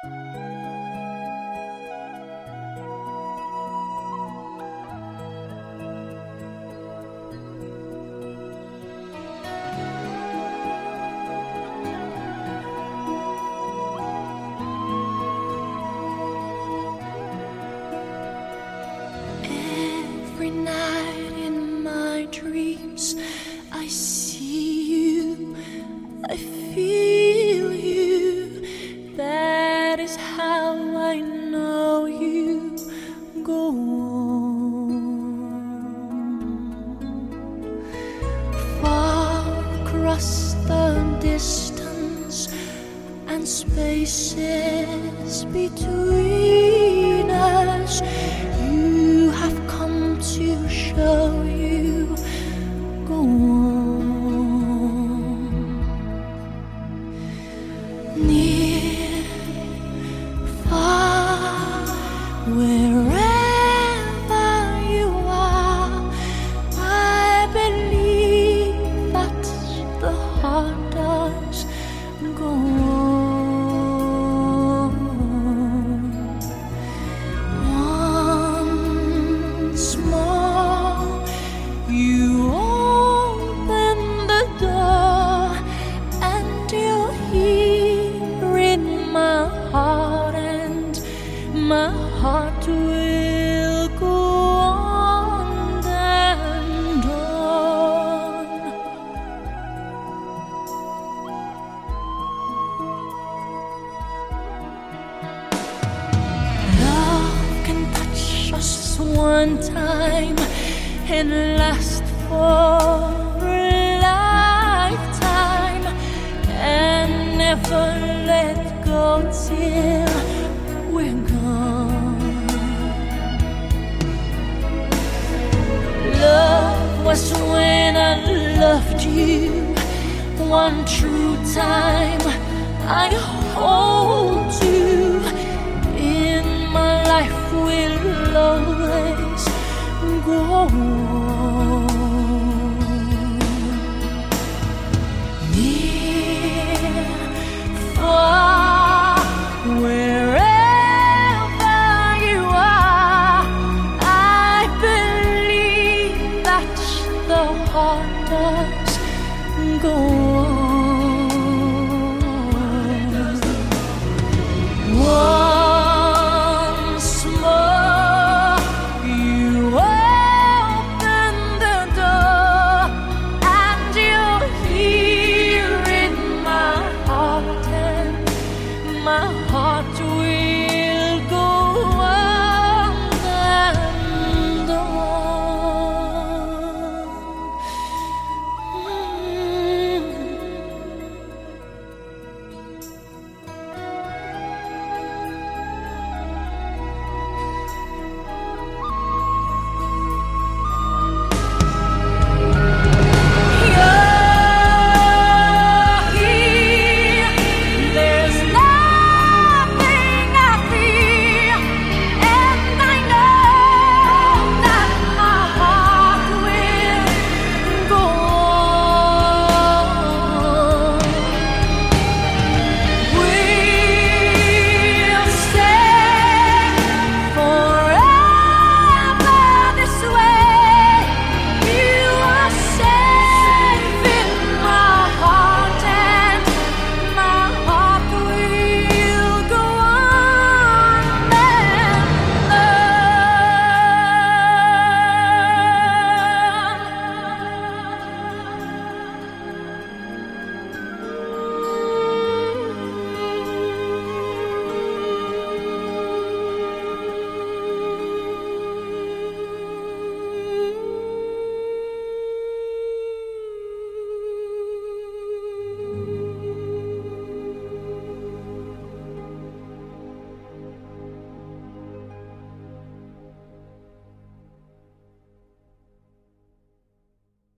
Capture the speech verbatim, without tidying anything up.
Every night in my dreams, I see you, I feel you. That is how I know you. Go on. Far across the distance and spaces between us, you have come to show you. Go on. Near, far, wherever you are, I believe that the heart does. Go on. Once more, you open the door, and you're here in my heart, and my heart will go on and on. Love can touch us one time and last for a lifetime, and never let go till we're gone. Love was when I loved you one true time. I hold you in my life, will always go on. Near, far, wherever you are, I believe that the heart does go on. Once more, you open the door, and you're here in my heart, and my heart will